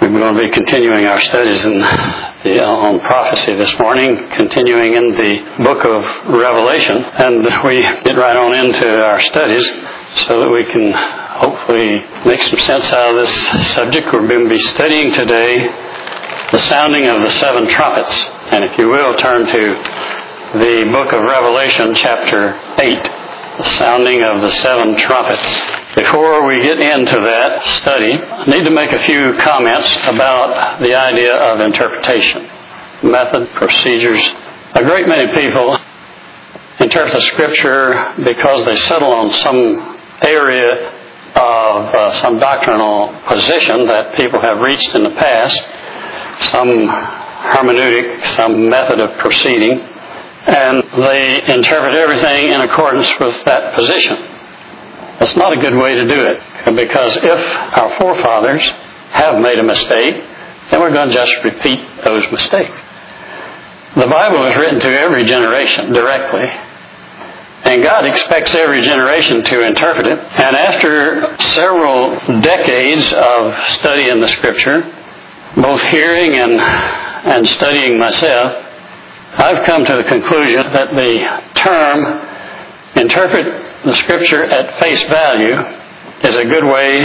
We're going to be continuing our studies on prophecy this morning, continuing in the book of Revelation, and we get right on into our studies so that we can hopefully make some sense out of this subject. We're going to be studying today the sounding of the seven trumpets, and if you will, turn to the book of Revelation, chapter 8. The sounding of the seven trumpets. Before we get into that study, I need to make a few comments about the idea of interpretation, method, procedures. A great many people interpret the Scripture because they settle on some area of some doctrinal position that people have reached in the past, some hermeneutic, some method of proceeding, and they interpret everything in accordance with that position. That's not a good way to do it, because if our forefathers have made a mistake, then we're going to just repeat those mistakes. The Bible is written to every generation directly, and God expects every generation to interpret it. And after several decades of study in the Scripture, both hearing and studying myself, I've come to the conclusion that the term interpret the Scripture at face value is a good way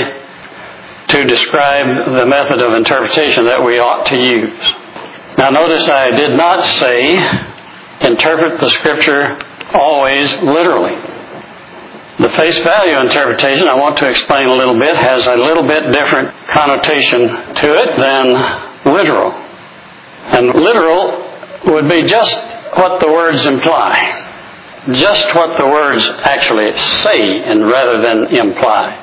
to describe the method of interpretation that we ought to use. Now notice I did not say interpret the Scripture always literally. The face value interpretation, I want to explain a little bit, has a little bit different connotation to it than literal. And literal would be just what the words imply, just what the words actually say, and rather than imply.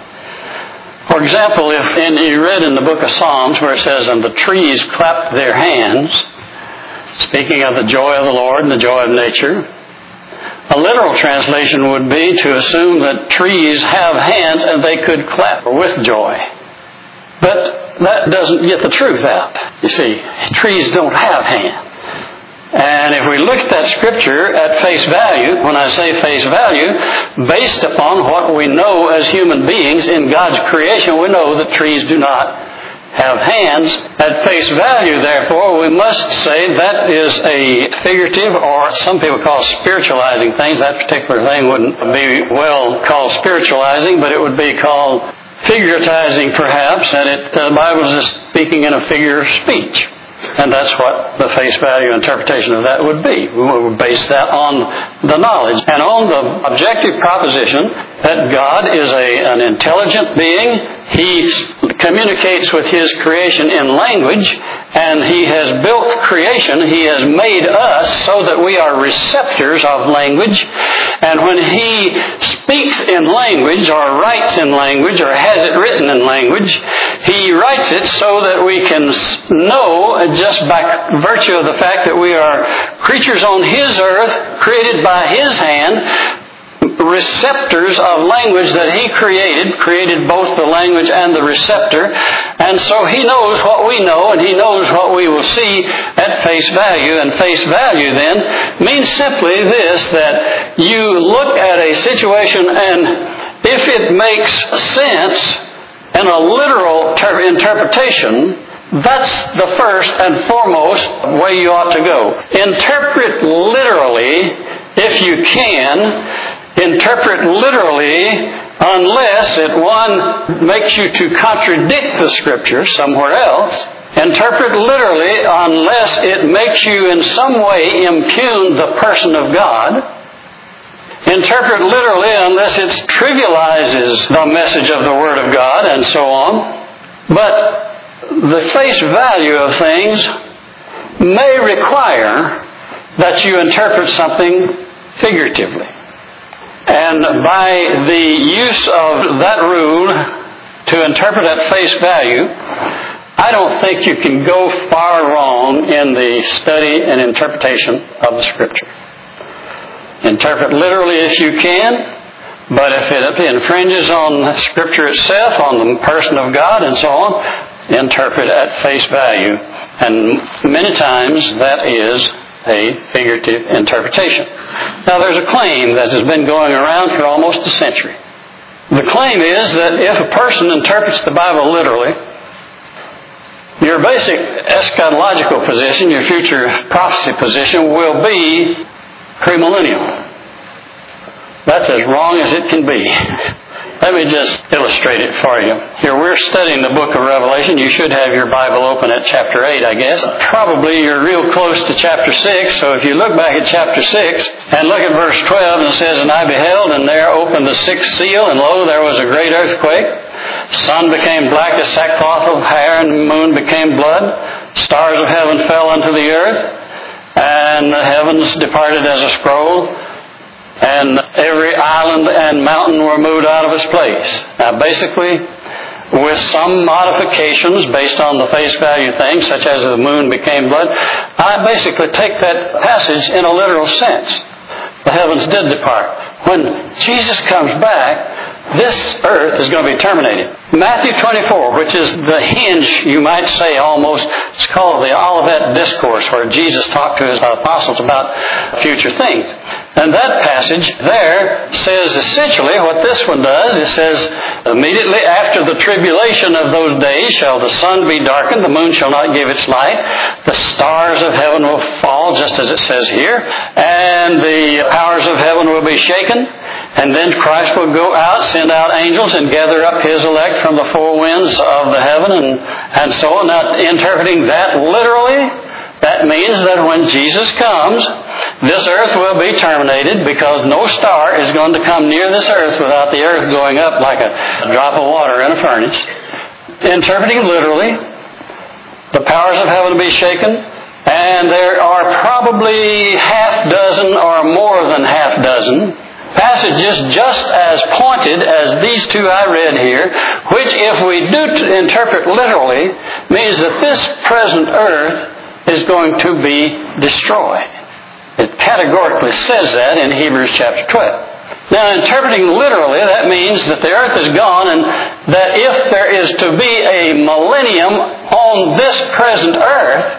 For example, if you read in the book of Psalms where it says, "And the trees clapped their hands," speaking of the joy of the Lord and the joy of nature, a literal translation would be to assume that trees have hands and they could clap with joy. But that doesn't get the truth out. You see, trees don't have hands. And if we look at that Scripture at face value, when I say face value, based upon what we know as human beings in God's creation, we know that trees do not have hands. At face value, therefore, we must say that is a figurative, or some people call spiritualizing things. That particular thing wouldn't be well called spiritualizing, but it would be called figuratizing perhaps, and the Bible is speaking in a figure of speech. And that's what the face value interpretation of that would be. We would base that on the knowledge and on the objective proposition that God is an intelligent being. He communicates with His creation in language, and He has built creation. He has made us so that we are receptors of language. And when He speaks in language, or writes in language, or has it written in language, He writes it so that we can know, just by virtue of the fact that we are creatures on His earth, created by His hand, receptors of language that He created both the language and the receptor, and so He knows what we know, and He knows what we will see at face value. And face value then means simply this, that you look at a situation, and if it makes sense in a literal interpretation, that's the first and foremost way you ought to go. Interpret literally if you can. Interpret literally unless one makes you to contradict the Scripture somewhere else. Interpret literally unless it makes you in some way impugn the person of God. Interpret literally unless it trivializes the message of the Word of God, and so on. But the face value of things may require that you interpret something figuratively. And by the use of that rule to interpret at face value, I don't think you can go far wrong in the study and interpretation of the Scripture. Interpret literally if you can, but if it infringes on Scripture itself, on the person of God and so on, interpret at face value. And many times that is a figurative interpretation. Now there's a claim that has been going around for almost a century. The claim is that if a person interprets the Bible literally, Your basic eschatological position, your future prophecy position, will be premillennial. That's as wrong as it can be. Let me just illustrate it for you. Here we're studying the book of Revelation. You should have your Bible open at chapter 8, I guess. Probably you're real close to chapter 6, so if you look back at chapter 6 and look at verse 12, it says, "And I beheld, and there opened the sixth seal, and lo, there was a great earthquake. Sun became black as sackcloth of hair, and the moon became blood. Stars of heaven fell unto the earth, and the heavens departed as a scroll, and every island and mountain were moved out of its place." Now basically, with some modifications based on the face value things, such as the moon became blood, I basically take that passage in a literal sense. The heavens did depart. When Jesus comes back, this earth is going to be terminated. Matthew 24, which is the hinge, you might say almost, it's called the Olivet Discourse, where Jesus talked to his apostles about future things. And that passage there says essentially what this one does. It says, "Immediately after the tribulation of those days shall the sun be darkened, the moon shall not give its light, the stars of heaven will fall," just as it says here, "and the powers of heaven will be shaken. And then Christ will go out, send out angels, and gather up His elect from the four winds of the heaven," and so on. Now, interpreting that literally, that means that when Jesus comes, this earth will be terminated, because no star is going to come near this earth without the earth going up like a drop of water in a furnace. Interpreting literally, the powers of heaven will be shaken, and there are probably half dozen or more than half dozen passages just as pointed as these two I read here, which, if we do interpret literally, means that this present earth is going to be destroyed. It categorically says that in Hebrews chapter 12. Now, interpreting literally, that means that the earth is gone, and that if there is to be a millennium on this present earth,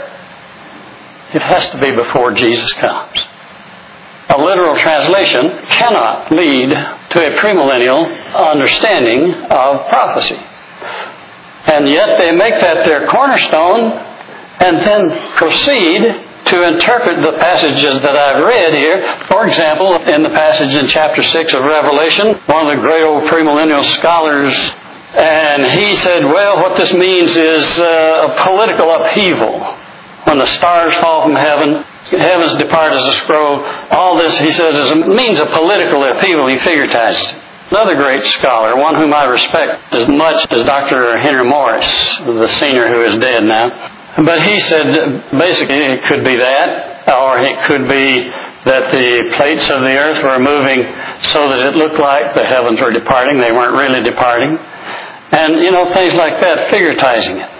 it has to be before Jesus comes. A literal translation cannot lead to a premillennial understanding of prophecy. And yet they make that their cornerstone and then proceed to interpret the passages that I've read here. For example, in the passage in chapter 6 of Revelation, one of the great old premillennial scholars, and he said, well, what this means is a political upheaval. When the stars fall from heaven, heavens depart as a scroll. All this, he says, is a means of political upheaval. He figuratized it. Another great scholar, one whom I respect as much as Dr. Henry Morris, the senior who is dead now. But he said, basically, it could be that, or it could be that the plates of the earth were moving so that it looked like the heavens were departing. They weren't really departing. And, things like that, figuratizing it.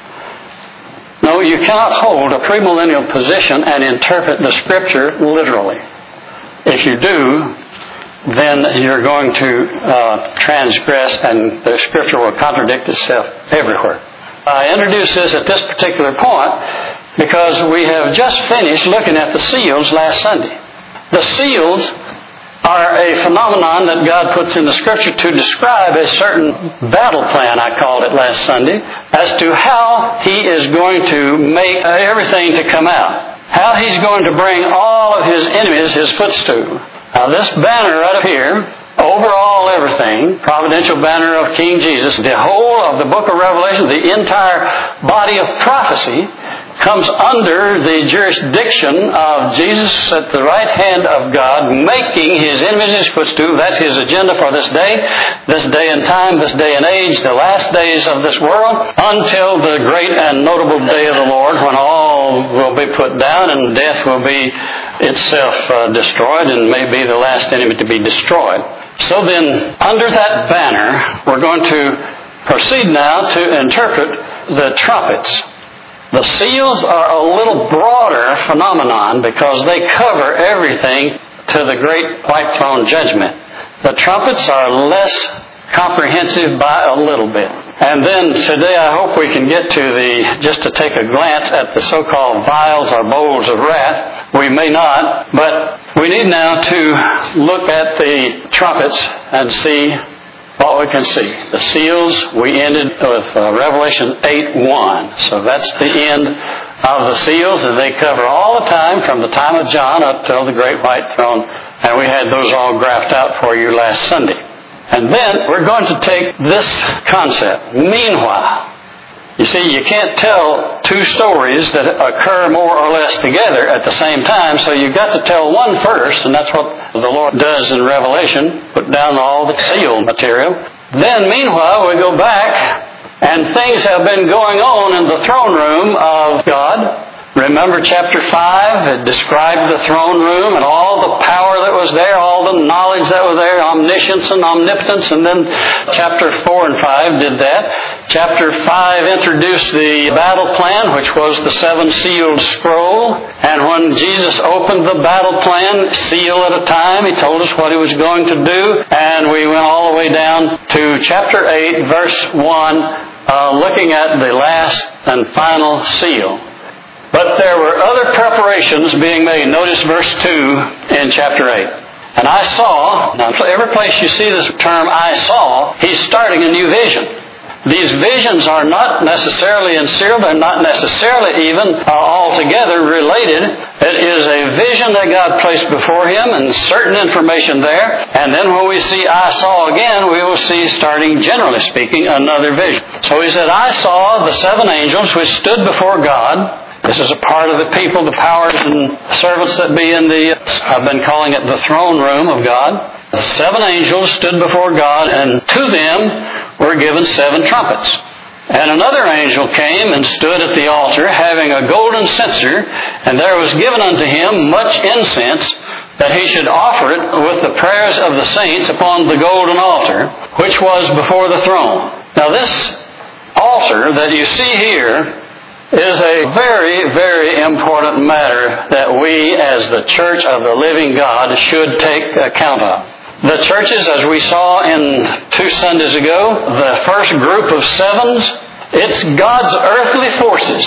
No, you cannot hold a premillennial position and interpret the Scripture literally. If you do, then you're going to transgress, and the Scripture will contradict itself everywhere. I introduced this at this particular point because we have just finished looking at the seals last Sunday. The seals are a phenomenon that God puts in the Scripture to describe a certain battle plan, I called it last Sunday, as to how He is going to make everything to come out. How He's going to bring all of His enemies His footstool. Now this banner right up here, over all everything, providential banner of King Jesus, the whole of the book of Revelation, the entire body of prophecy, comes under the jurisdiction of Jesus at the right hand of God, making His enemies His footstool. That's His agenda for this day and time, this day and age, the last days of this world, until the great and notable day of the Lord, when all will be put down and death will be itself destroyed and may be the last enemy to be destroyed. So then, under that banner, we're going to proceed now to interpret the trumpets. The seals are a little broader phenomenon because they cover everything to the great white throne judgment. The trumpets are less comprehensive by a little bit. And then today I hope we can get to just to take a glance at the so-called vials or bowls of wrath. We may not, but we need now to look at the trumpets and see what we can see. The seals, we ended with Revelation 8:1. So that's the end of the seals, and they cover all the time from the time of John up till the great white throne. And we had those all graphed out for you last Sunday. And then we're going to take this concept, meanwhile. You see, you can't tell two stories that occur more or less together at the same time, so you've got to tell one first, and that's what the Lord does in Revelation, put down all the seal material. Then, meanwhile, we go back, and things have been going on in the throne room of God. Remember chapter 5, it described the throne room and all the power that was there, all the knowledge that was there, omniscience and omnipotence, and then chapter 4 and 5 did that. Chapter 5 introduced the battle plan, which was the 7-sealed scroll, and when Jesus opened the battle plan, seal at a time, He told us what He was going to do, and we went all the way down to chapter 8, verse 1, looking at the last and final seal. But there were other preparations being made. Notice verse 2 in chapter 8. And I saw, now every place you see this term, I saw, He's starting a new vision. These visions are not necessarily in serial, they're not necessarily even altogether related. It is a vision that God placed before Him and certain information there. And then when we see I saw again, we will see, starting generally speaking, another vision. So He said, I saw the 7 angels which stood before God. This is a part of the people, the powers and servants that be in I've been calling it the throne room of God. The 7 angels stood before God, and to them were given 7 trumpets. And another angel came and stood at the altar, having a golden censer, and there was given unto him much incense, that he should offer it with the prayers of the saints upon the golden altar, which was before the throne. Now this altar that you see here is a very, very important matter that we as the Church of the Living God should take account of. The churches, as we saw in 2 Sundays ago, the first group of 7s, it's God's earthly forces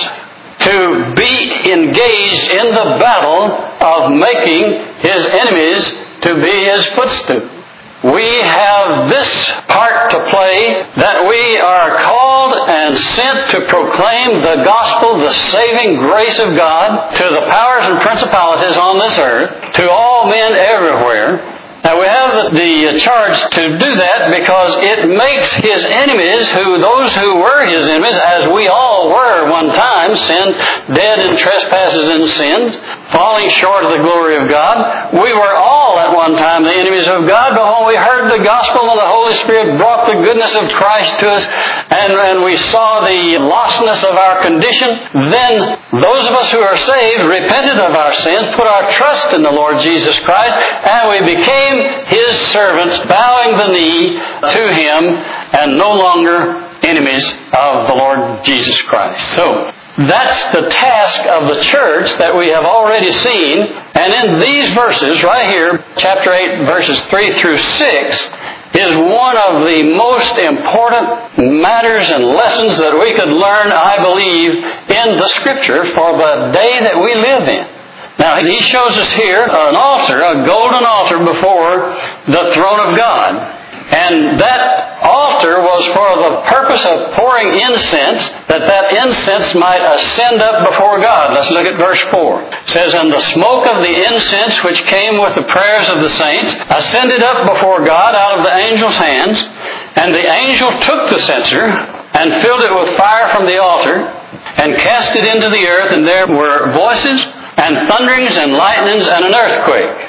to be engaged in the battle of making His enemies to be His footstool. We have this part to play, that we are called and sent to proclaim the gospel, the saving grace of God, to the powers and principalities on this earth, to all men everywhere. Now we have the charge to do that because it makes His enemies, those who were His enemies, as we all were one time, sin, dead in trespasses and sins, falling short of the glory of God. We were all at one time the enemies of God, but when we heard the gospel and the Holy Spirit brought the goodness of Christ to us, and we saw the lostness of our condition, then those of us who are saved repented of our sins, put our trust in the Lord Jesus Christ, and we became His servants, bowing the knee to Him, and no longer enemies of the Lord Jesus Christ. So, that's the task of the church that we have already seen. And in these verses, right here, chapter 8, verses 3 through 6, is one of the most important matters and lessons that we could learn, I believe, in the Scripture for the day that we live in. Now, He shows us here an altar, a golden altar before the throne of God. And that altar was for the purpose of pouring incense, that incense might ascend up before God. Let's look at verse 4. It says, And the smoke of the incense which came with the prayers of the saints ascended up before God out of the angel's hands. And the angel took the censer and filled it with fire from the altar and cast it into the earth, and there were voices and thunderings and lightnings and an earthquake.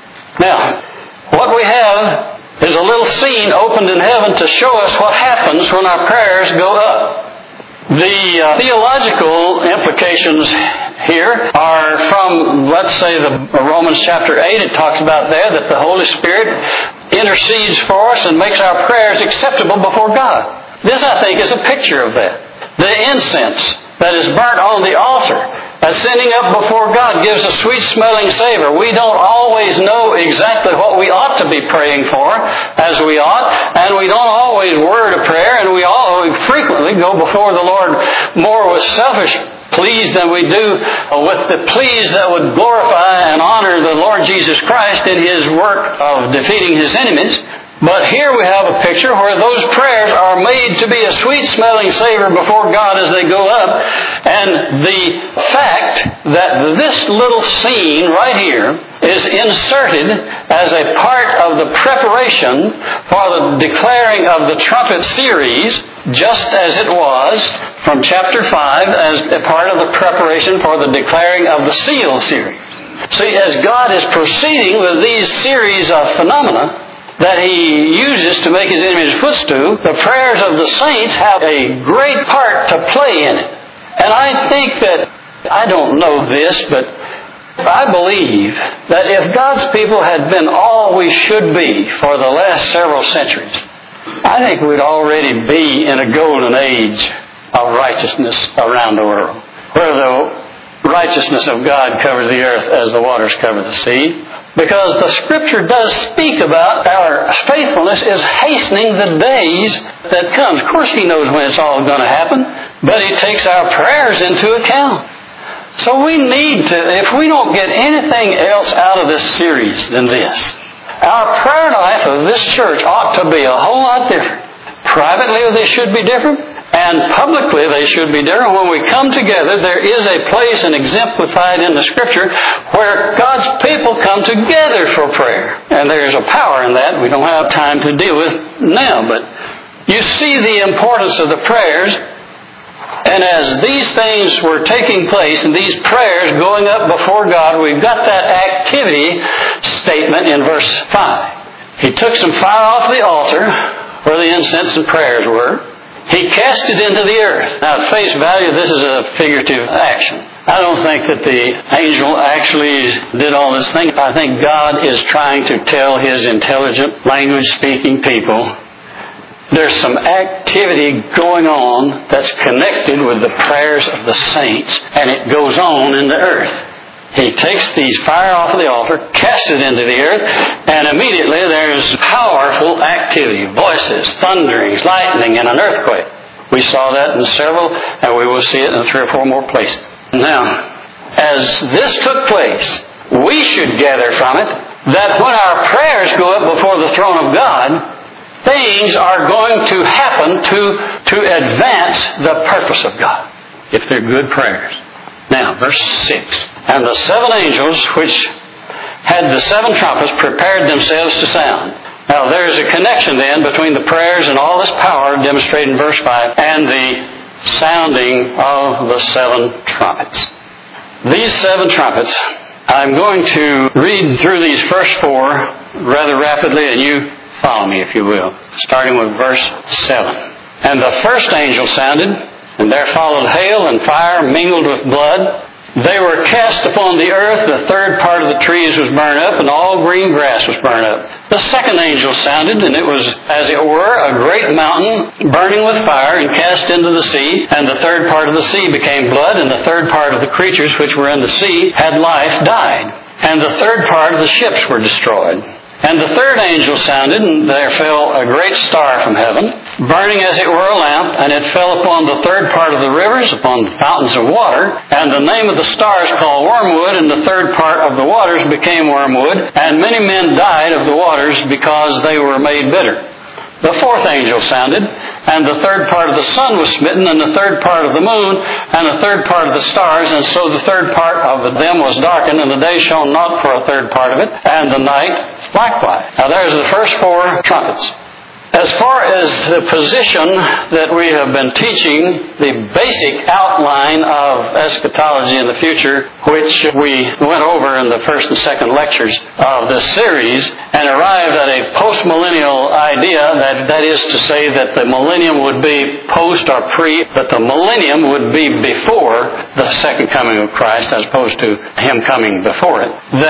Now, what we have is a little scene opened in heaven to show us what happens when our prayers go up. The theological implications here are from, let's say, the Romans chapter 8. It talks about there that the Holy Spirit intercedes for us and makes our prayers acceptable before God. This, I think, is a picture of that. The incense that is burnt on the altar, ascending up before God, gives a sweet-smelling savor. We don't always know exactly what we ought to be praying for as we ought, and we don't always word a prayer, and we frequently go before the Lord more with selfish pleas than we do with the pleas that would glorify and honor the Lord Jesus Christ in His work of defeating His enemies. But here we have a picture where those prayers are made to be a sweet-smelling savor before God as they go up. And the fact that this little scene right here is inserted as a part of the preparation for the declaring of the trumpet series, just as it was from chapter 5 as a part of the preparation for the declaring of the seal series. See, as God is proceeding with these series of phenomena that He uses to make His enemies footstool, the prayers of the saints have a great part to play in it. And I think that, I don't know this, but I believe that if God's people had been all we should be for the last several centuries, I think we'd already be in a golden age of righteousness around the world, where the righteousness of God covers the earth as the waters cover the sea. Because the Scripture does speak about our faithfulness is hastening the days that come. Of course He knows when it's all going to happen, but He takes our prayers into account. So we need to, if we don't get anything else out of this series than this, our prayer life of this church ought to be a whole lot different. Privately they should be different, and publicly they should be different. When we come together, there is a place and exemplified in the Scripture where God's people come together for prayer. And there is a power in that we don't have time to deal with now. But you see the importance of the prayers. And as these things were taking place and these prayers going up before God, we've got that activity statement in verse 5. He took some fire off the altar where the incense and prayers were. He cast it into the earth. Now, at face value, this is a figurative action. I don't think that the angel actually did all this thing. I think God is trying to tell His intelligent, language-speaking people there's some activity going on that's connected with the prayers of the saints, and it goes on in the earth. He takes these fire off of the altar, casts it into the earth, and immediately there's powerful activity, voices, thunderings, lightning, and an earthquake. We saw that in several, and we will see it in 3 or 4 more places. Now, as this took place, we should gather from it that when our prayers go up before the throne of God, things are going to happen to advance the purpose of God, if they're good prayers. Now, verse 6. And the 7 angels which had the 7 trumpets prepared themselves to sound. Now, there's a connection then between the prayers and all this power demonstrated in verse 5 and the sounding of the 7 trumpets. These 7 trumpets, I'm going to read through these first 4 rather rapidly, and you follow me if you will, starting with verse 7. And the first angel sounded, and there followed hail and fire mingled with blood. They were cast upon the earth. The 3rd part of the trees was burned up, and all green grass was burned up. The second angel sounded, and it was, as it were, a great mountain burning with fire and cast into the sea. And the 3rd part of the sea became blood, and the 3rd part of the creatures which were in the sea had life, died. And the 3rd part of the ships were destroyed. And the 3rd angel sounded, and there fell a great star from heaven, burning as it were a lamp, and it fell upon the 3rd part of the rivers, upon the fountains of water. And the name of the star is called Wormwood, and the 3rd part of the waters became wormwood. And many men died of the waters because they were made bitter. The 4th angel sounded, and the 3rd part of the sun was smitten, and the 3rd part of the moon, and the 3rd part of the stars, and so the 3rd part of them was darkened, and the day shone not for a 3rd part of it, and the night likewise. Now there's the first 4 trumpets. As far as the position that we have been teaching, the basic outline of eschatology in the future, which we went over in the first and second lectures of this series, and arrived at a post-millennial idea, that is to say that the millennium would be post or pre, but the millennium would be before the second coming of Christ as opposed to Him coming before it.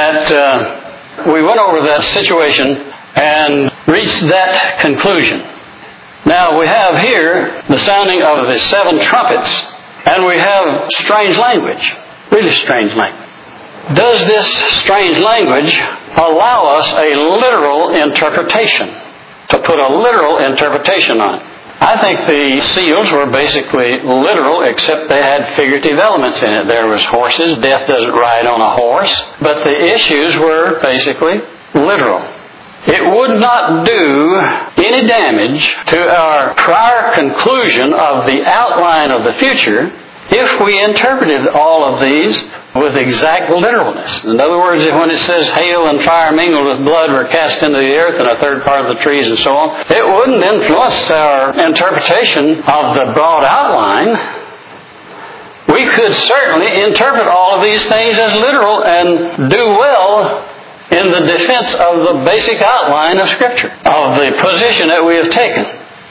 That we went over that situation and reached that conclusion. Now we have here the sounding of the 7 trumpets, and we have strange language, really strange language. Does this strange language allow us a literal interpretation, to put a literal interpretation on it? I think the seals were basically literal, except they had figurative elements in it. There was horses. Death doesn't ride on a horse. But the issues were basically literal. it would not do any damage to our prior conclusion of the outline of the future if we interpreted all of these with exact literalness. In other words, when it says hail and fire mingled with blood were cast into the earth and a third part of the trees and so on, it wouldn't influence our interpretation of the broad outline. We could certainly interpret all of these things as literal and do well in the defense of the basic outline of Scripture, of the position that we have taken.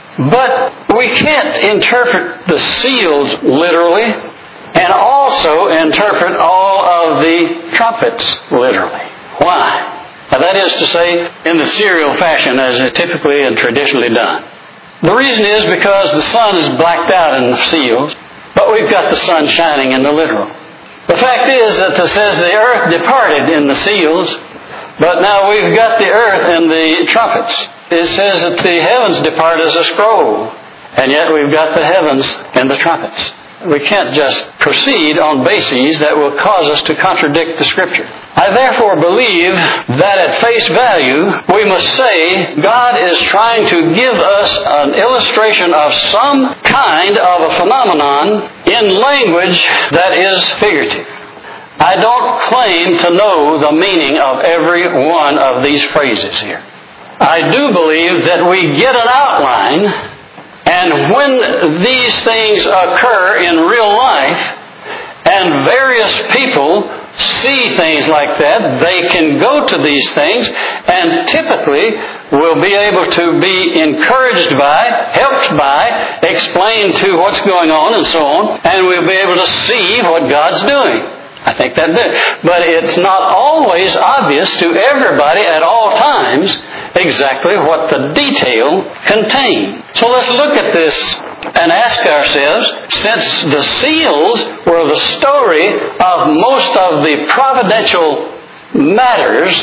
But we can't interpret the seals literally and also interpret all of the trumpets literally. Why? Now, that is to say, in the serial fashion as is typically and traditionally done. The reason is because the sun is blacked out in the seals, but we've got the sun shining in the literal. The fact is that it says the earth departed in the seals, but now we've got the earth in the trumpets. It says that the heavens depart as a scroll, and yet we've got the heavens in the trumpets. We can't just proceed on bases that will cause us to contradict the Scripture. I therefore believe that at face value, we must say God is trying to give us an illustration of some kind of a phenomenon in language that is figurative. I don't claim to know the meaning of every one of these phrases here. I do believe that we get an outline, and when these things occur in real life, and various people see things like that, they can go to these things and typically will be able to be encouraged by, helped by, explained to what's going on and so on, and we'll be able to see what God's doing. I think that's it. But it's not always obvious to everybody at all times exactly what the detail contains. So let's look at this and ask ourselves, since the seals were the story of most of the providential matters,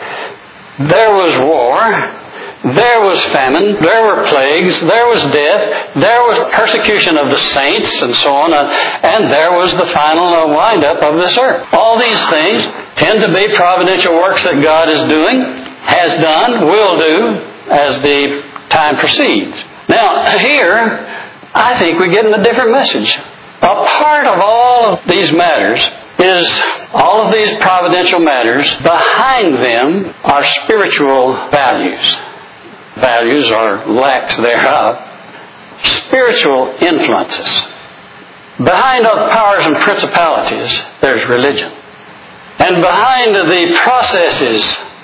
there was war, there was famine, there were plagues, there was death, there was persecution of the saints and so on, and there was the final wind-up of this earth. All these things tend to be providential works that God is doing, has done, will do, as the time proceeds. Now, here, I think we get in a different message. A part of all of these matters is all of these providential matters, behind them are spiritual values. Values or lacks thereof. Spiritual influences. Behind the powers and principalities, there's religion. And behind the processes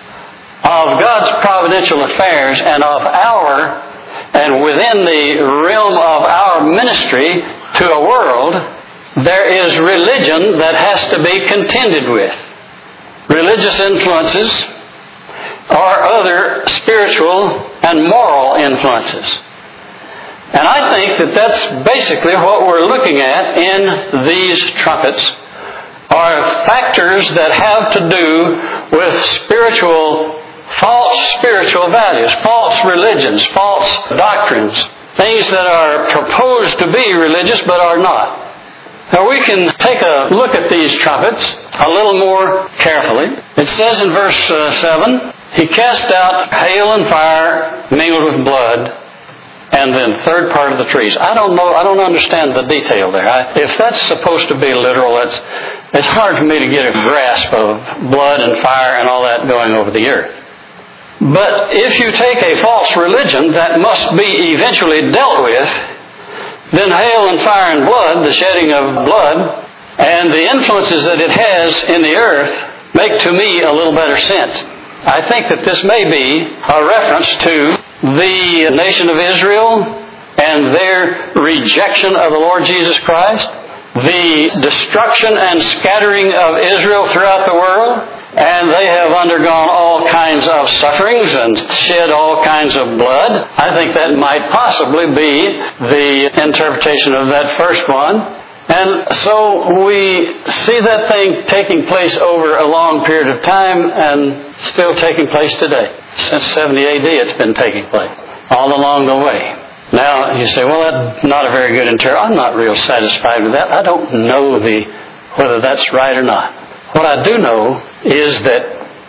of God's providential affairs and of our, and within the realm of our ministry to a world, there is religion that has to be contended with. Religious influences or other spiritual and moral influences. And I think that that's basically what we're looking at in these trumpets, are factors that have to do with false spiritual values, false religions, false doctrines, things that are proposed to be religious but are not. Now we can take a look at these trumpets a little more carefully. It says in verse 7, He cast out hail and fire mingled with blood, and then third part of the trees. I don't understand the detail there. If that's supposed to be literal, it's hard for me to get a grasp of blood and fire and all that going over the earth. But if you take a false religion that must be eventually dealt with, then hail and fire and blood, the shedding of blood, and the influences that it has in the earth make to me a little better sense. I think that this may be a reference to the nation of Israel and their rejection of the Lord Jesus Christ, the destruction and scattering of Israel throughout the world, and they have undergone all kinds of sufferings and shed all kinds of blood. I think that might possibly be the interpretation of that first one. And so we see that thing taking place over a long period of time and still taking place today. Since 70 AD it's been taking place, all along the way. Now you say, well, that's not a very good interpretation. I'm not real satisfied with that. I don't know whether that's right or not. What I do know is that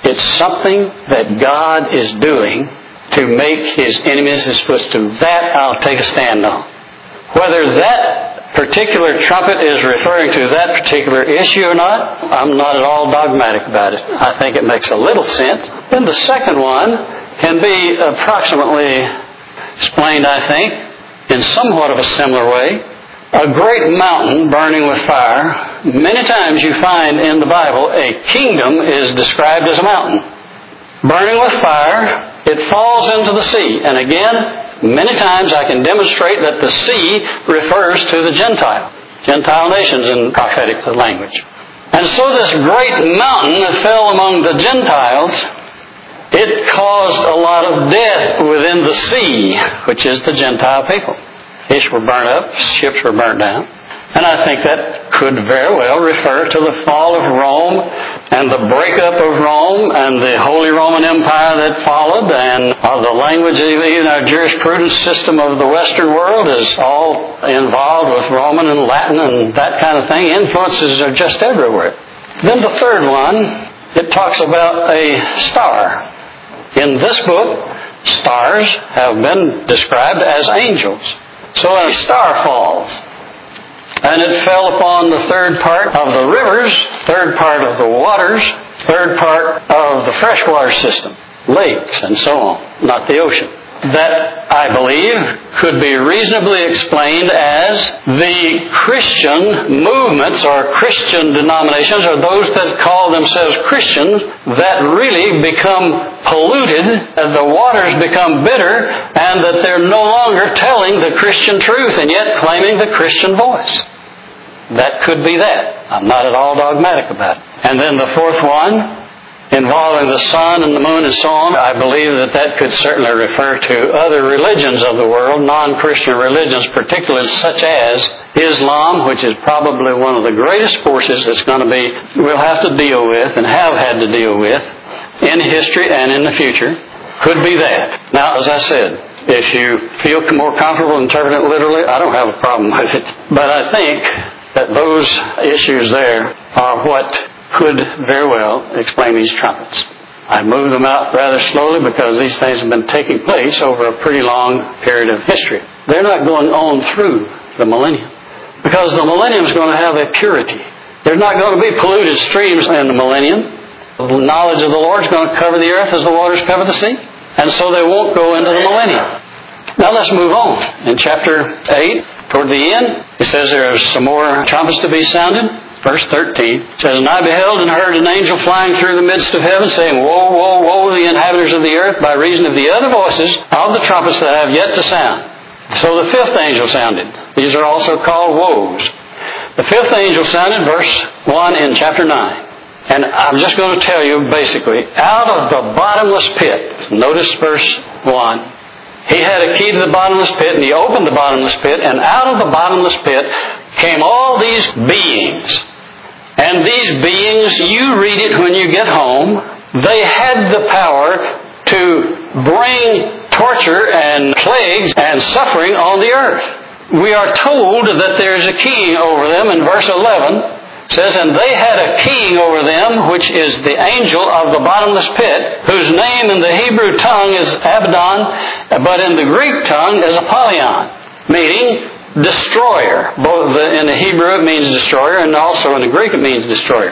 It's something that God is doing to make His enemies His footstool. That I'll take a stand on. Whether that particular trumpet is referring to that particular issue or not, I'm not at all dogmatic about it. I think it makes a little sense. Then the second one can be approximately explained, I think, in somewhat of a similar way. A great mountain burning with fire. Many times you find in the Bible a kingdom is described as a mountain. Burning with fire, it falls into the sea. And again, many times I can demonstrate that the sea refers to the Gentile nations in prophetic language. And so this great mountain that fell among the Gentiles, it caused a lot of death within the sea, which is the Gentile people. Fish were burnt up, ships were burnt down. And I think that could very well refer to the fall of Rome and the breakup of Rome and the Holy Roman Empire that followed, and the language, even our jurisprudence system of the Western world is all involved with Roman and Latin and that kind of thing. Influences are just everywhere. Then the third one, it talks about a star. In this book, stars have been described as angels. So a star falls, and it fell upon the third part of the rivers, third part of the waters, third part of the freshwater system, lakes and so on, not the ocean. That, I believe, could be reasonably explained as the Christian movements or Christian denominations, or those that call themselves Christians, that really become polluted and the waters become bitter, and that they're no longer telling the Christian truth and yet claiming the Christian voice. That could be that. I'm not at all dogmatic about it. And then the fourth one, involving the sun and the moon and so on, I believe that could certainly refer to other religions of the world, non-Christian religions, particularly such as Islam, which is probably one of the greatest forces that's going to be, we'll have to deal with and have had to deal with in history and in the future. Could be that. Now, as I said, if you feel more comfortable interpreting it literally, I don't have a problem with it. But I think that those issues there are what could very well explain these trumpets. I moved them out rather slowly because these things have been taking place over a pretty long period of history. They're not going on through the millennium, because the millennium is going to have a purity. There's not going to be polluted streams in the millennium. The knowledge of the Lord is going to cover the earth as the waters cover the sea, and so they won't go into the millennium. Now let's move on. In chapter 8, toward the end, it says there are some more trumpets to be sounded. Verse 13 says, "And I beheld and heard an angel flying through the midst of heaven, saying, Woe, woe, woe, the inhabitants of the earth, by reason of the other voices of the trumpets that have yet to sound." So the fifth angel sounded. These are also called woes. The fifth angel sounded, verse 1 in chapter 9. And I'm just going to tell you basically, out of the bottomless pit, notice verse 1, he had a key to the bottomless pit, and he opened the bottomless pit, and out of the bottomless pit came all these beings. And these beings, you read it when you get home, they had the power to bring torture and plagues and suffering on the earth. We are told that there's a king over them in verse 11. It says, "And they had a king over them, which is the angel of the bottomless pit, whose name in the Hebrew tongue is Abaddon, but in the Greek tongue is Apollyon," meaning destroyer. Both in the Hebrew it means destroyer, and also in the Greek it means destroyer.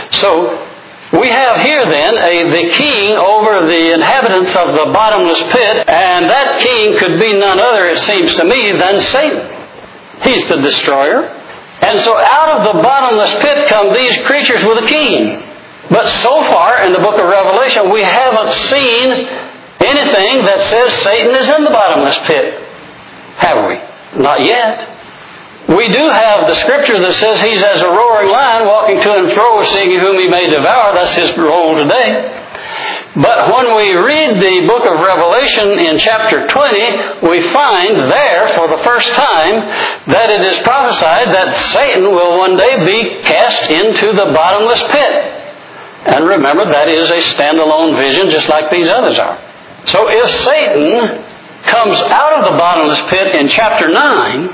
So we have here then the king over the inhabitants of the bottomless pit, and that king could be none other, it seems to me, than Satan. He's the destroyer. And so out of the bottomless pit come these creatures with a king. But so far in the book of Revelation, we haven't seen anything that says Satan is in the bottomless pit. Have we? Not yet. We do have the scripture that says he's as a roaring lion, walking to and fro, seeking whom he may devour. That's his role today. But when we read the book of Revelation in chapter 20, we find there for the first time that it is prophesied that Satan will one day be cast into the bottomless pit. And remember, that is a standalone vision just like these others are. So if Satan comes out of the bottomless pit in chapter 9,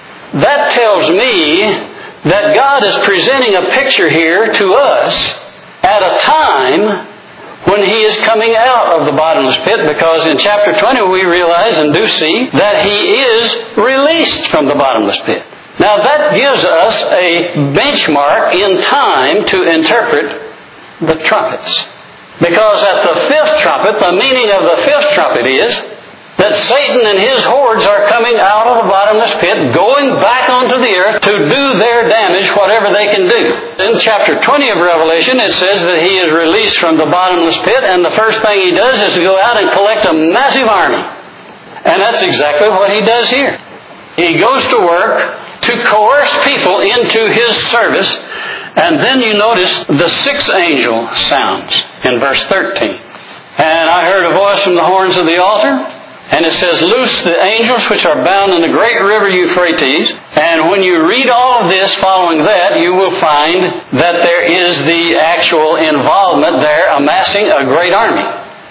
that tells me that God is presenting a picture here to us at a time when he is coming out of the bottomless pit, because in chapter 20 we realize and do see that he is released from the bottomless pit. Now that gives us a benchmark in time to interpret the trumpets. Because at the fifth trumpet, the meaning of the fifth trumpet is that Satan and his hordes are coming out of the bottomless pit, going back onto the earth to do their damage, whatever they can do. In chapter 20 of Revelation, it says that he is released from the bottomless pit, and the first thing he does is to go out and collect a massive army. And that's exactly what he does here. He goes to work to coerce people into his service, and then you notice the sixth angel sounds in verse 13. And I heard a voice from the horns of the altar, and it says, loose the angels which are bound in the great river Euphrates. And when you read all of this following that, you will find that there is the actual involvement there, amassing a great army.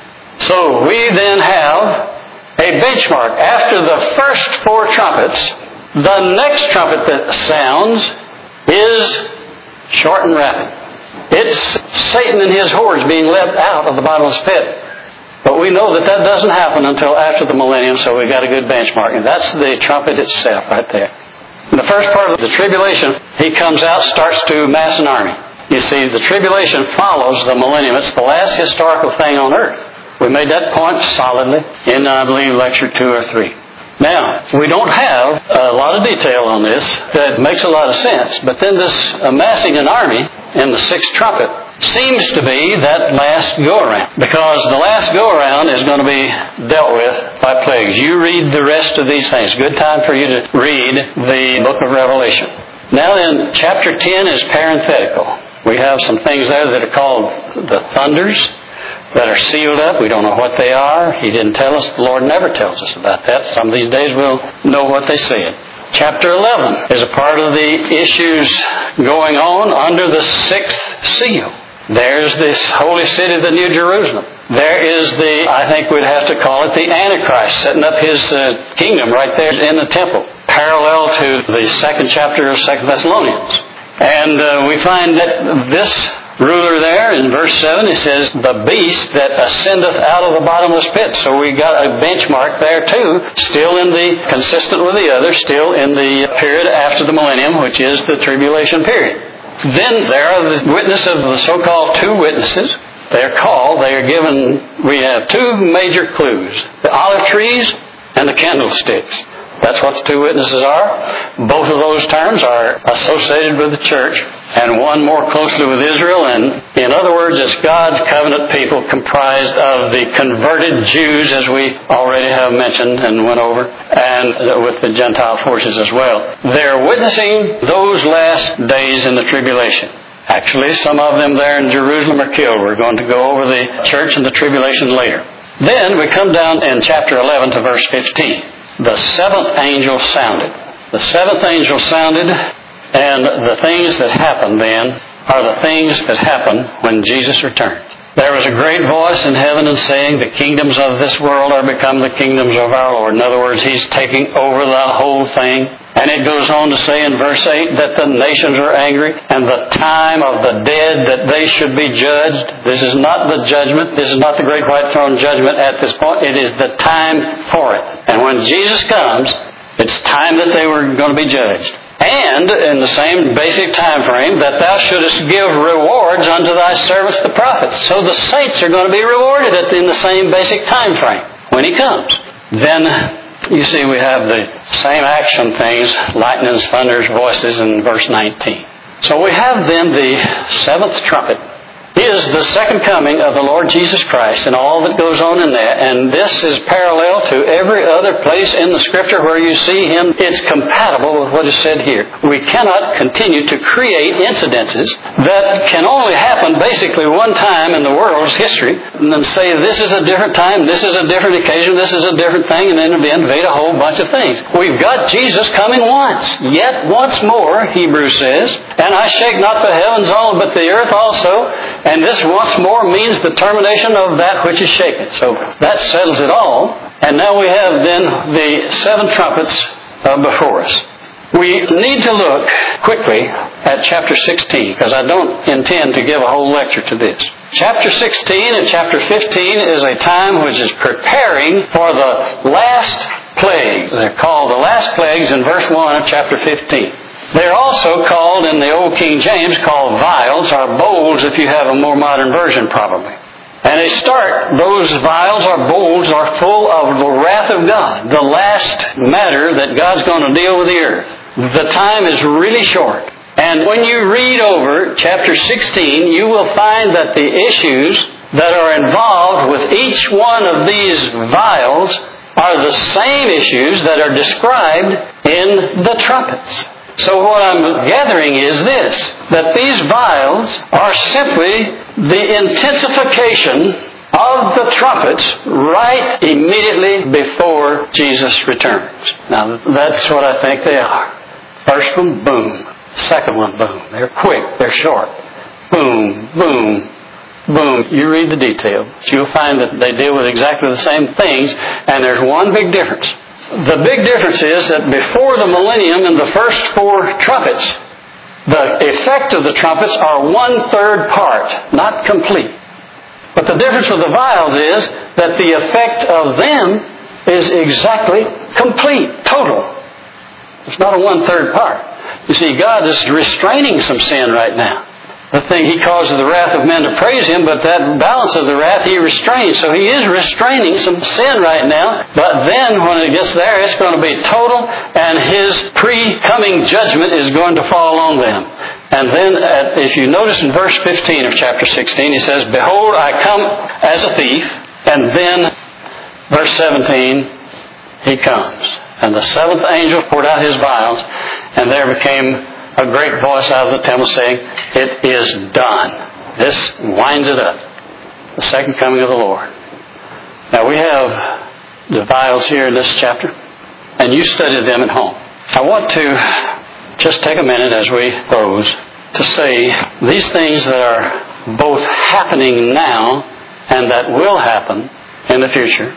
So we then have a benchmark. After the first four trumpets, the next trumpet that sounds is short and rapid. It's Satan and his hordes being led out of the bottomless pit. But we know that that doesn't happen until after the millennium, so we've got a good benchmark. And that's the trumpet itself right there. In the first part of the tribulation, he comes out, starts to mass an army. You see, the tribulation follows the millennium. It's the last historical thing on earth. We made that point solidly in, I believe, lecture 2 or 3. Now, we don't have a lot of detail on this that makes a lot of sense, but then this amassing an army in the sixth trumpet seems to be that last go-around, because the last go-around is going to be dealt with by plagues. You read the rest of these things. Good time for you to read the book of Revelation. Now then, chapter 10 is parenthetical. We have some things there that are called the thunders that are sealed up. We don't know what they are. He didn't tell us. The Lord never tells us about that. Some of these days we'll know what they said. Chapter 11 is a part of the issues going on under the sixth seal. There's this holy city, the New Jerusalem. There is I think we'd have to call it the Antichrist, setting up his kingdom right there in the temple, parallel to the second chapter of 2 Thessalonians. And we find that this ruler there, in verse 7, it says, the beast that ascendeth out of the bottomless pit. So we got a benchmark there too, still consistent with the other, still in the period after the millennium, which is the tribulation period. Then there are the witness of the so-called two witnesses. They are given, we have two major clues, the olive trees and the candlesticks. That's what the two witnesses are. Both of those terms are associated with the church, and one more closely with Israel. And in other words, it's God's covenant people comprised of the converted Jews, as we already have mentioned and went over, and with the Gentile forces as well. They're witnessing those last days in the tribulation. Actually, some of them there in Jerusalem are killed. We're going to go over the church and the tribulation later. Then we come down in chapter 11 to verse 15. The seventh angel sounded. The seventh angel sounded, and the things that happened then are the things that happen when Jesus returned. There was a great voice in heaven and saying, the kingdoms of this world are become the kingdoms of our Lord. In other words, He's taking over the whole thing. And it goes on to say in verse 8 that the nations are angry, and the time of the dead that they should be judged. This is not the judgment. This is not the great white throne judgment at this point. It is the time for it. And when Jesus comes, it's time that they were going to be judged. And in the same basic time frame, that thou shouldest give rewards unto thy servants the prophets. So the saints are going to be rewarded in the same basic time frame when He comes. Then you see we have the same action things, lightnings, thunders, voices in verse 19. So we have then the seventh trumpet is the second coming of the Lord Jesus Christ and all that goes on in that. And this is parallel to every other place in the Scripture where you see Him. It's compatible with what is said here. We cannot continue to create incidences that can only happen basically one time in the world's history and then say this is a different time, this is a different occasion, this is a different thing, and then invade a whole bunch of things. We've got Jesus coming once, yet once more, Hebrews says, and I shake not the heavens all but the earth also. And this once more means the termination of that which is shaken. So that settles it all. And now we have then the seven trumpets before us. We need to look quickly at chapter 16, because I don't intend to give a whole lecture to this. Chapter 16 and chapter 15 is a time which is preparing for the last plague. They're called the last plagues in verse 1 of chapter 15. They're also called, in the Old King James, called vials, or bowls if you have a more modern version probably. And those vials or bowls are full of the wrath of God, the last matter that God's going to deal with the earth. The time is really short. And when you read over chapter 16, you will find that the issues that are involved with each one of these vials are the same issues that are described in the trumpets. So what I'm gathering is this, that these vials are simply the intensification of the trumpets right immediately before Jesus returns. Now, that's what I think they are. First one, boom. Second one, boom. They're quick. They're short. Boom, boom, boom. You read the details. You'll find that they deal with exactly the same things, and there's one big difference. The big difference is that before the millennium in the first 4 trumpets, the effect of the trumpets are 1/3 part, not complete. But the difference with the vials is that the effect of them is exactly complete, total. It's not a 1/3 part. You see, God is restraining some sin right now. The thing, He causes the wrath of men to praise Him, but that balance of the wrath He restrains. So He is restraining some sin right now. But then when it gets there, it's going to be total, and His pre-coming judgment is going to fall on them. And then, if you notice in verse 15 of chapter 16, He says, "Behold, I come as a thief." And then, verse 17, He comes. And the 7th angel poured out his vials, and there became a great voice out of the temple saying, "It is done." This winds it up. The second coming of the Lord. Now we have the vials here in this chapter, and you studied them at home. I want to just take a minute as we close to say these things that are both happening now and that will happen in the future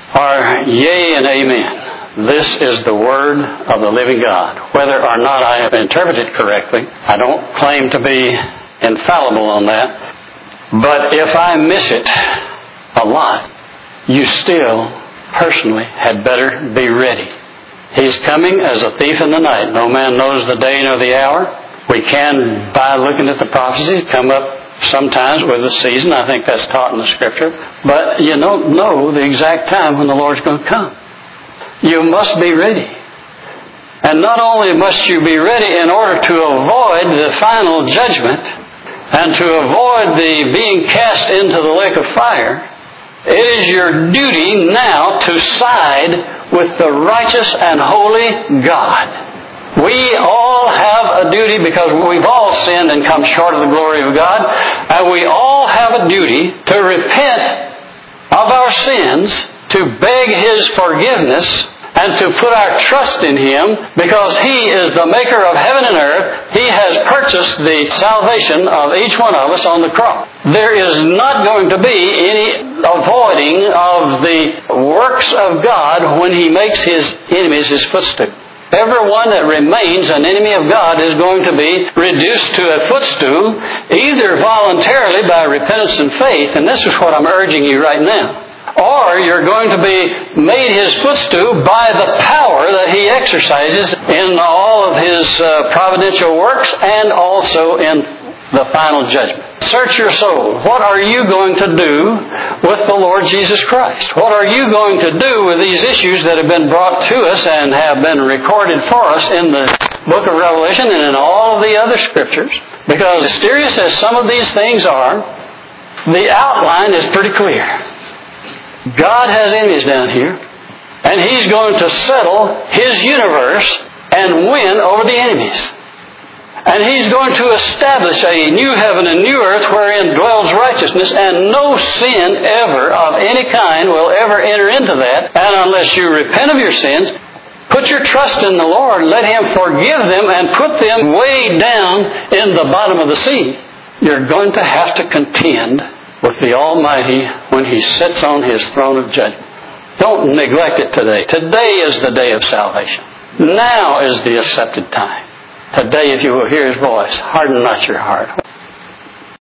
are yea and amen. This is the Word of the living God. Whether or not I have interpreted correctly, I don't claim to be infallible on that. But if I miss it a lot, you still, personally, had better be ready. He's coming as a thief in the night. No man knows the day nor the hour. We can, by looking at the prophecies, come up sometimes with a season. I think that's taught in the Scripture. But you don't know the exact time when the Lord's going to come. You must be ready. And not only must you be ready in order to avoid the final judgment and to avoid the being cast into the lake of fire, it is your duty now to side with the righteous and holy God. We all have a duty because we've all sinned and come short of the glory of God, and we all have a duty to repent of our sins, to beg His forgiveness, and to put our trust in Him, because He is the maker of heaven and earth. He has purchased the salvation of each one of us on the cross. There is not going to be any avoiding of the works of God when He makes His enemies His footstool. Everyone that remains an enemy of God is going to be reduced to a footstool, either voluntarily by repentance and faith, and this is what I'm urging you right now, or you're going to be made His footstool by the power that He exercises in all of His providential works and also in the final judgment. Search your soul. What are you going to do with the Lord Jesus Christ? What are you going to do with these issues that have been brought to us and have been recorded for us in the book of Revelation and in all of the other Scriptures? Because mysterious as some of these things are, the outline is pretty clear. God has enemies down here, and He's going to settle His universe and win over the enemies. And He's going to establish a new heaven and new earth wherein dwells righteousness, and no sin ever of any kind will ever enter into that. And unless you repent of your sins, put your trust in the Lord, let Him forgive them and put them way down in the bottom of the sea, you're going to have to contend with the Almighty when He sits on His throne of judgment. Don't neglect it today. Today is the day of salvation. Now is the accepted time. Today, if you will hear His voice, harden not your heart.